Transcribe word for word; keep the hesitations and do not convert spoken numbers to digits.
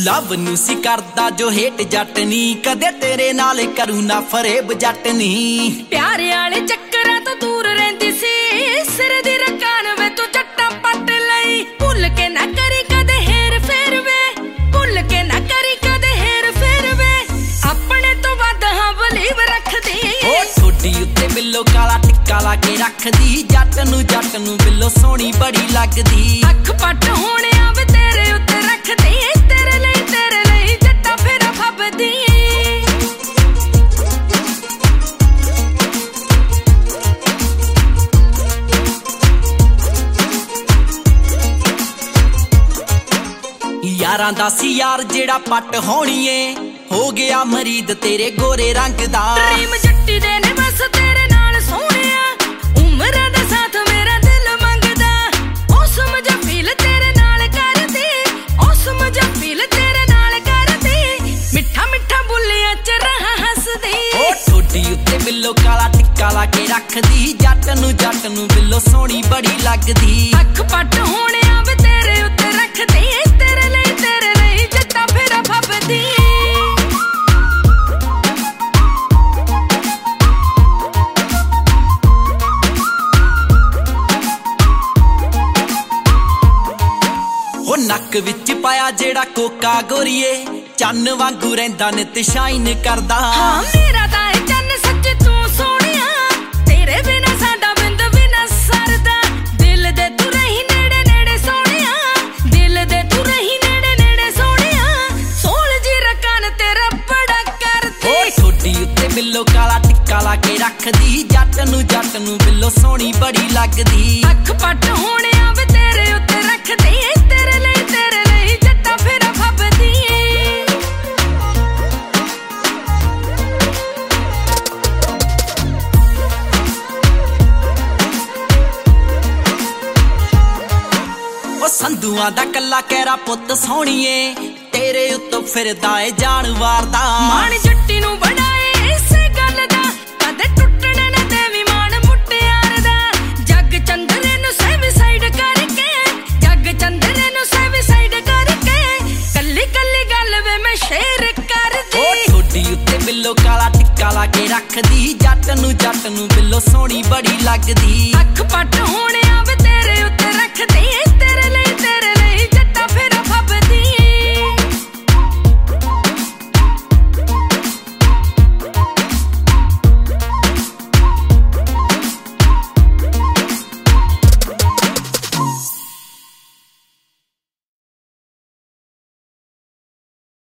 ਲਵ ਨੂੰ ਸੀ ਕਰਦਾ ਜੋ ਹੇਟ ਜੱਟ ਨੀ, ਕਦੇ ਤੇਰੇ ਨਾਲ ਕਰੂ ਨਾ ਫਰੇਬ ਜੱਟ ਨੀ। ਪਿਆਰ ਵਾਲੇ ਚੱਕਰਾਂ ਤੋਂ ਦੂਰ ਰਹਿੰਦੀ ਸੀ, ਸਿਰ ਦੀ ਰਕਾਨ ਵੇ ਤੂੰ ਜੱਟਾਂ ਪੱਟ ਲਈ। ਭੁੱਲ ਕੇ ਨਾ ਕਰੀ ਕਦੇ ਹੇਰ ਫੇਰ ਵੇ, ਭੁੱਲ ਕੇ ਨਾ ਕਰੀ ਕਦੇ ਹੇਰ ਫੇਰ ਵੇ। ਆਪਣੇ ਤੋਂ ਵੱਧ ਹਾਂ ਬਲੀਵ ਰੱਖਦੀ, ਉਹ ਠੋਡੀ ਉੱਤੇ ਬਿੱਲੋ ਕਾਲਾ ਟਿੱਕਾ ਲਾ ਕੇ ਰੱਖਦੀ। ਜੱਟ ਨੂੰ ਜੱਟ ਨੂੰ ਬਿੱਲੋ ਸੋਹਣੀ ਬੜੀ ਲੱਗਦੀ। ਅੱਖ ਪੱਟ ਹੋਣਿਆ ਵੇ ਤੇਰੇ ਉੱਤੇ ਰੱਖਦੀ, ਤੇਰੇ ਲਈ ਤੇਰੇ ਲਈ ਜੱਟਾਂ ਫੇਰਾ ਫੱਬਦੀ। ਯਾਰਾਂ ਦਾ ਸੀ ਯਾਰ ਜਿਹੜਾ ਪੱਟ ਹੋਣੀਏ, ਹੋ ਗਿਆ ਮਰੀਦ ਤੇਰੇ ਗੋਰੇ ਰੰਗ ਦਾ। ਡ੍ਰੀਮ ਜੱਟੀ ਦੇ ਨੇ ਬਸ ਤੇਰੇ ਨਾਲ ਸੋਹਣਿਆ, ਉਮਰਾਂ ਦਾ ਸਾਥ ਮੇਰਾ ਦਿਲ ਮੰਗਦਾ। ਉਹ ਸਮਝ ਫੀਲ ਤੇਰੇ ਨਾਲ ਕਰਦੀ, ਉਹ ਸਮਝ ਫੀਲ ਤੇਰੇ ਨਾਲ ਕਰਦੀ। ਮਿੱਠਾ ਮਿੱਠਾ ਬੁੱਲਿਆਂ ਚ ਰਹਾ ਹੱਸਦੀ, ਉਹ ਠੋਡੀ ਉੱਤੇ ਬਿੱਲੋ ਕਾਲਾ ਟਿੱਕਾ ਲਾ ਕੇ ਰੱਖਦੀ। ਜੱਟ ਨੂੰ ਜੱਟ ਨੂੰ ਬਿੱਲੋ ਸੋਹਣੀ ਬੜੀ ਲੱਗਦੀ। ਅੱਖ ਪੱਟ ਹੋਣਿਆ ਵੇ ਤੇਰੇ ਉੱਤੇ ਰੱਖਦੀ, ਤੇਰੇ ਲਈ ਤੇਰੇ ਲਈ ਜੱਟਾਂ ਫੇਰਾ ਫੱਬਦੀ। ਉਹ ਨੱਕ ਵਿੱਚ ਪਾਇਆ ਜਿਹੜਾ ਕੋਕਾ ਗੋਰੀਏ, ਚੰਨ ਵਾਂਗੂ ਰਹਿੰਦਾ ਨਿਤ ਸ਼ਾਈਨ ਕਰਦਾ। ਹਾਂ ਮੇਰਾ ਤਾਂ ਇਹ ਚੰਨ ਸੱਚ ਤੂੰ ਸੋਹਣਿਆ, ਤੇਰੇ ਬਿਨਾ ਸਾਡਾ ਬਿੰਦ ਵੀ ਨਾ ਸਰਦਾ। ਦਿਲ ਦੇ ਤੂੰ ਰਹੀ ਨੇੜੇ ਨੇੜੇ ਸੋਹਣਿਆ, ਦਿਲ ਦੇ ਤੂੰ ਰਹੀ ਨੇੜੇ ਨੇੜੇ ਸੋਹਣਿਆ। ਸੋਹਲ ਜੀ ਰਕਾਨ ਤੇਰਾ ਬੜਾ ਕਰਦੀ, ਉਹ ਠੋਡੀ ਉੱਤੇ ਬਿੱਲੋ ਕਾਲਾ ਟਿੱਕਾ ਲਾ ਕੇ ਰੱਖਦੀ। ਜੱਟ ਨੂੰ ਜੱਟ ਨੂੰ ਬਿੱਲੋ ਸੋਹਣੀ ਬੜੀ ਲੱਗਦੀ। ਅੱਖ ਪੱਟ ਹੋਣਿਆ ਵੇ ਤੇਰੇ ਉੱਤੇ ਰੱਖਦੀ, ਤੇਰੇ ਲਈ ਤੇਰੇ ਲਈ ਜੱਟਾਂ ਫੇਰਾ ਫੱਬਦੀ। ਉਹ ਸੰਧੂਆਂ ਦਾ ਕੱਲਾ ਕਹਿਰਾ ਪੁੱਤ ਸੋਹਣੀਏ, ਤੇਰੇ ਉੱਤੋਂ ਫਿਰਦਾ ਏ ਜਾਨ ਵਾਰਦਾ। ਮਾਣ ਜੱਟੀ ਨੂੰ ਬਣਾਏ ਇਸੇ ਗੱਲ ਦਾ, ਕਦੇ ਟੁੱਟਣੇ ਨਾ ਦੇਵੀ ਮਾਣ ਮੁਟਿਆਰ ਦਾ। ਜੱਗ ਚੰਦਰੇ ਨੂੰ ਸੈਵ ਸਾਈਡ ਕਰਕੇ, ਜੱਗ ਚੰਦਰੇ ਨੂੰ ਸੈਵ ਸਾਈਡ ਕਰਕੇ। ਕੱਲੀ ਕੱਲੀ ਗੱਲ ਵੇ ਮੈਂ ਸ਼ੇਰ ਕਰਦੀ, ਉਹ ਠੋਡੀ ਉੱਤੇ ਬਿੱਲੋ ਕਾਲਾ ਟਿੱਕਾ ਲਾ ਕੇ ਰੱਖਦੀ। ਜੱਟ ਨੂੰ ਜੱਟ ਨੂੰ ਬਿੱਲੋ ਸੋਹਣੀ ਬੜੀ ਲੱਗਦੀ। ਅੱਖ ਪੱਟ ਹੋਣਿਆ ਵੇ ਤੇਰੇ ਉੱਤੇ ਰੱਖਦੀ, ਤੇਰੇ ਲਈ